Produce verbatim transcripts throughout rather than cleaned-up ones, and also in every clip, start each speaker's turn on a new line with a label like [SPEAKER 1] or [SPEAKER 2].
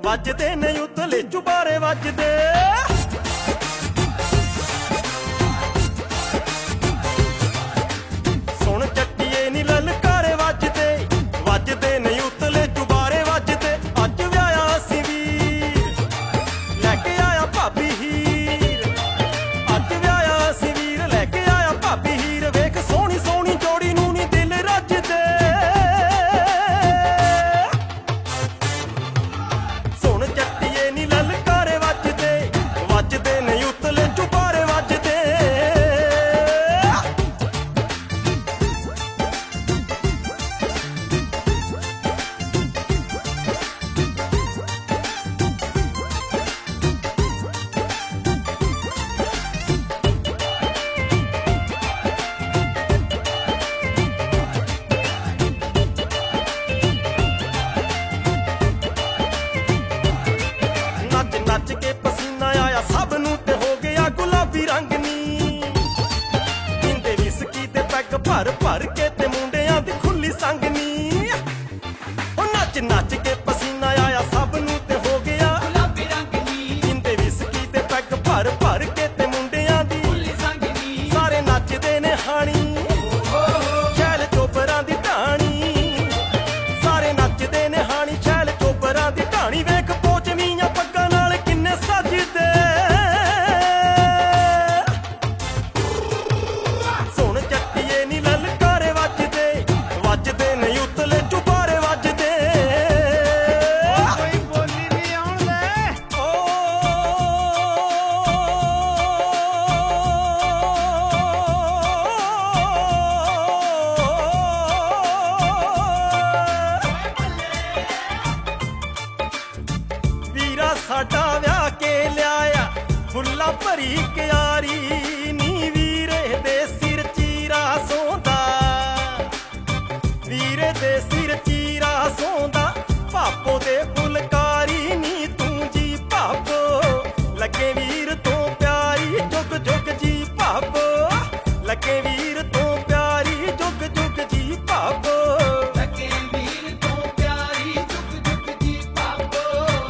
[SPEAKER 1] ਵੱਜਦੇ ਨੇ ਉਤਲੇ ਚੁਬਾਰੇ ਵੱਜਦੇ। ਸੁਣ ਚੱਟੀਏ ਨੀ ਲਲਕਾਰੇ ਵੱਜਦੇ, ਵੱਜਦੇ ਨੇ ਉਤਲੇ ਚੁਬਾਰੇ ਵੱਜਦੇ। ਅੱਜ ਵਿਆਹਿਆ ਸੀ ਵੀਰ, ਲੈ ਕੇ ਆਇਆ ਭਾਬੀ ਹੀਰ। ਅੱਜ ਵਿਆਹਿਆ ਸੀ ਵੀਰ, ਲੈ ਕੇ ਆਇਆ ਭਾਬੀ ਹੀਰ। ਵੇਖ ਸੋਹਣੀ ਸੋਹਣੀ ਜੋੜੀ ਨੂੰ ਨੀ ਦਿਲ ਰੱਜਦੇ। ਸੁਣ ਚੱਟੀਏ ਨੀ ਲਲਕਾਰੇ ਵੱਜਦੇ, ਵੱਜਦੇ ਨੇ ਉਤਲੇ ਚੁਬਾਰੇ ਵੱਜਦੇ। ਨੱਚ ਨੱਚ ਕੇ ਪਸੀਨਾ ਆਇਆ ਸਭ ਨੂੰ ਤੇ ਹੋ ਗਿਆ ਗੁਲਾਬੀ ਰੰਗ ਨੀ। ਪੀਂਦੇ ਵਿਸਕੀ ਤੇ ਪੈਗ ਭਰ ਭਰ ਕੇ ਤੇ ਮੁੰਡਿਆਂ ਦੀ ਖੁੱਲੀ ਸੰਗ ਨੀ। ਉਹ ਨੱਚ ਨੱਚ ਕੇ ਪਸੀਨਾ ਆਇਆ ਸਭ ਨੂੰ ਤੇ ਹੋ ਗਿਆ
[SPEAKER 2] ਗੁਲਾਬੀ ਰੰਗ ਨੀ।
[SPEAKER 1] ਪੀਂਦੇ ਵਿਸਕੀ ਤੇ ਪੈਗ ਭਰ ਭਰ ਕੇ ਤੇ ਮੁੰਡਿਆਂ ਦੀ
[SPEAKER 2] ਖੁੱਲੀ ਸੰਗ ਨੀ।
[SPEAKER 1] ਸਾਰੇ ਨੱਚਦੇ ਨੇ ਹਾਣੀ, ਸ਼ੈਲ ਚੋਬਰਾਂ ਦੀ ਢਾਣੀ। ਸਾਰੇ ਨੱਚਦੇ ਨੇ ਹਾਣੀ, ਸ਼ੈਲ ਚੋਬਰਾਂ ਦੀ ਢਾਣੀ। ਵੇਖ ਪੋਚਵੀਆਂ ਪੱਗਾਂ ਨਾਲ ਕਿੰਨੇ ਸੱਜਦੇ। ਸੁਣ ਚੱਟੀਏ ਨੀ ਲਲਕਾਰੇ ਵੱਜਦੇ, ਵੱਜਦੇ ਨੇ ਉਤਲੇ ਚੁਬਾਰੇ ਵੱਜਦੇ।
[SPEAKER 2] ਕੋਈ ਬੋਲੀ ਨਹੀਂ ਆਉਣ ਦੇ।
[SPEAKER 1] ਵੀਰਾ ਸਾਡਾ ਵਿਆਹ ਕੇ ਲਿਆਇਆ ਫੁੱਲਾਂ ਭਰੀ ਕਿਆਰੀ ਨੀ। ਵੀਰੇ ਦੇ ਸਿਰ ਚੀਰਾ ਸੌਂਦਾ, ਵੀਰੇ ਦੇ ਸਿਰ ਚੀਰਾ ਸੌਂਦਾ। ਭਾਪੋ ਦੇ ਫੁਲਕਾਰੀ ਨੀ ਤੂੰ ਜੀ ਭਾਪੋ, ਲੱਗੇ ਵੀਰ ਤੋਂ ਪਿਆਰੀ ਜੁਗ ਜੁਗ ਜੀ ਭਾਪੋ। ਲੱਗੇ ਵੀਰ ਤੋਂ ਪਿਆਰੀ ਜੁਗ ਜੁਗ ਜੀ ਭਾਪੋ।
[SPEAKER 2] ਲੱਗੇ ਵੀਰ ਤੋਂ ਪਿਆਰੀ ਜੁਗ ਜੁਗ ਜੀ ਭਾਪੋ।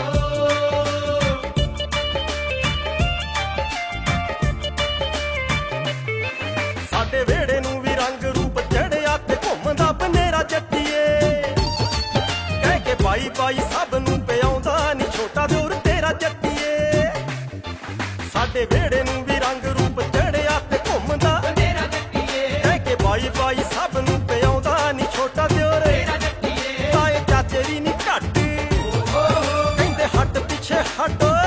[SPEAKER 1] ਸਾਡੇ ਵਿਹੜੇ ਨੂੰ ਵੀ ਰੰਗ ਰੂਪ ਚੜਿਆ ਤੇ ਘੁੰਮਦਾ ਬਨੇਰਾ ਜੱਟੀਏ। ਕਹਿ ਕੇ ਬਾਈ ਬਾਈ ਸਭ ਨੂੰ ਪਿਆਉਂਦਾ ਨੀ ਛੋਟਾ ਦਿਓਰ ਤੇਰਾ ਜੱਟੀਏ। ਸਾਡੇ ਵਿਹੜੇ ਨੂੰ ਵੀ ਰੰਗ ਰੂਪ ਚੜਿਆ ਤੇ ਘੁੰਮਦਾ
[SPEAKER 2] ਬਨੇਰਾ ਜੱਟੀਏ।
[SPEAKER 1] ਕਹਿ ਕੇ ਬਾਈ ਬਾਈ ਸਭ ਨੂੰ ਪਿਆਉਂਦਾ ਨੀ ਛੋਟਾ ਦਿਓਰ।
[SPEAKER 2] ਤੇਰਾ ਜੱਟੀਏ।
[SPEAKER 1] ਤਾਏ ਚਾਚੇ ਵੀ ਨੀ ਘੱਟ, ਕਹਿੰਦੇ ਹੱਟ ਪਿੱਛੇ ਹਟ।